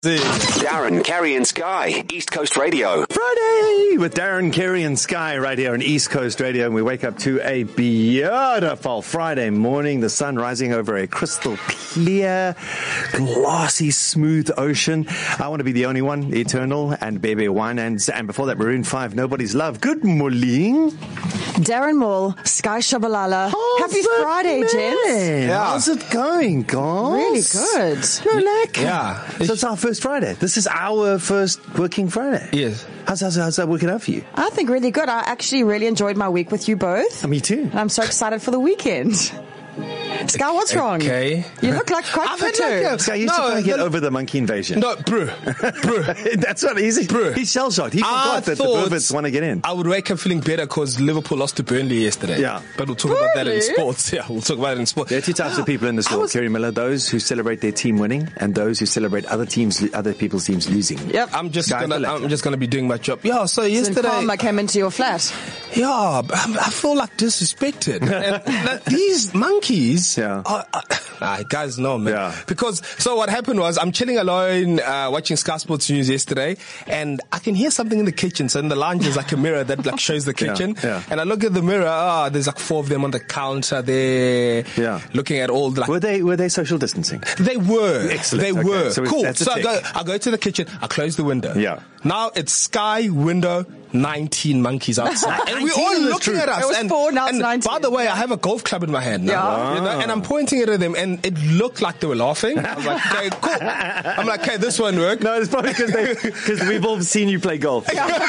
Darren, Kerry and Sky, East Coast Radio. Friday with Darren, Kerry and Sky right here on East Coast Radio. And we wake up to a beautiful Friday morning. The sun rising over a crystal clear, glassy, smooth ocean. I want to be the only one, Eternal and Bebe One. And before that, Maroon 5, Nobody's Love. Good morning. Darren Moore, Sky Shabalala. Happy Friday, gents. Yeah. How's it going, guys? Really good. No lack. Yeah. So it's our first Friday. This is our first working Friday. Yes. How's that working out for you? I think really good. I actually really enjoyed my week with you both. Me too. And I'm so excited for the weekend. Sky, what's wrong? Okay. You look like quite perturbed. Sky, you used to try to get over the monkey invasion. No, bro. That's what he's shell-shocked. He forgot that the perverts want to get in. I would wake up feeling better because Liverpool lost to Burnley yesterday. Yeah. But we'll talk about that in sports. Yeah, we'll talk about it in sports. There are two types of people in this world, Kerry Miller, those who celebrate their team winning and those who celebrate other people's teams losing. Yep. I'm just gonna be doing my job. Yeah, so yesterday I came into your flat. Yeah, I feel like disrespected. And these monkeys guys know, man. Yeah. Because, so what happened was, I'm chilling alone, watching Sky Sports News yesterday, and I can hear something in the kitchen. So in the lounge, there's like a mirror that like shows the kitchen. Yeah. And I look at the mirror, there's like 4 of them on the counter there, looking at all the, like, Were they social distancing? They were. Excellent. They Okay. were. So cool. So I go to the kitchen, I close the window. Yeah. Now it's Sky window, 19 monkeys outside. And we're all looking at us. It was 4, now it's 19. By the way, I have a golf club in my hand now. You know, and I'm pointing it at them, and it looked like they were laughing. I was like, okay, cool. I'm like, okay, this won't work. No, it's probably because we've all seen you play golf.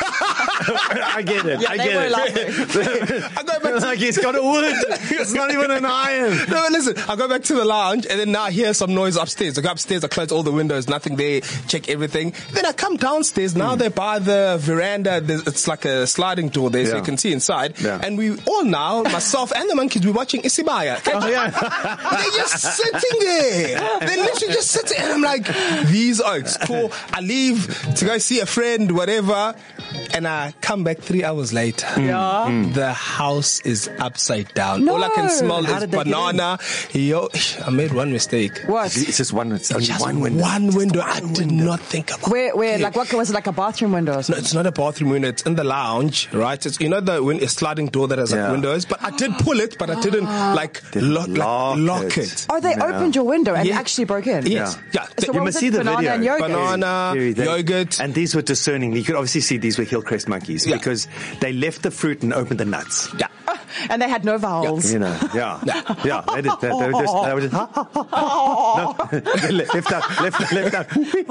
I get it. Yeah, I they get were it. laughing. I go back to Like he's got a wood. It's not even an iron. No, listen, I go back to the lounge, and then now I hear some noise upstairs. I go upstairs, I close all the windows, nothing there, check everything. Then I come downstairs, now they're by the veranda, it's like a sliding door there, so you can see inside. Yeah. And we all now, myself and the monkeys, we're watching Isibaya. Oh, yeah. They're just sitting there. They're literally just sitting, and I'm like, these oaks, cool. I leave to go see a friend, whatever, and I come back 3 hours later. The house is upside down. No. All I can smell How is did they banana. Yo, I made one mistake. What? It's just one. It's only Just one window. One window. I did not think about. Where, like, what was it, like a bathroom window or something? No, it's not a bathroom window. It's in the lounge, right? It's, you know, a sliding door that has like windows. But I did pull it, but I didn't like lock it. Oh, they opened your window and actually broke in? Yes. Yeah. So You what must was see it? the Banana video. and yogurt? Banana, yogurt. And these were discerning. You could obviously see these were Hillcrest monkeys because they left the fruit and opened the nuts. Yeah. And they had no vowels. You know, yeah. They were just no, left out.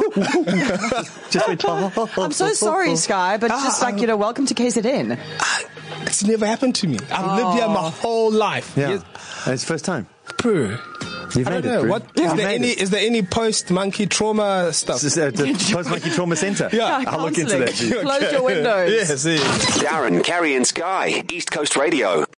Just went, I'm so sorry, Sky, but just like, welcome to KZN. It's never happened to me. I've lived here my whole life. Yeah. Yes. It's first time. Bro. You've I made don't it, know. bro. What You've made it. is there any post monkey trauma stuff? This is the Post-Monkey Trauma Center. Yeah. I'll look into that. Close your windows. Yes. Darren, Kerry and Sky, East Coast Radio.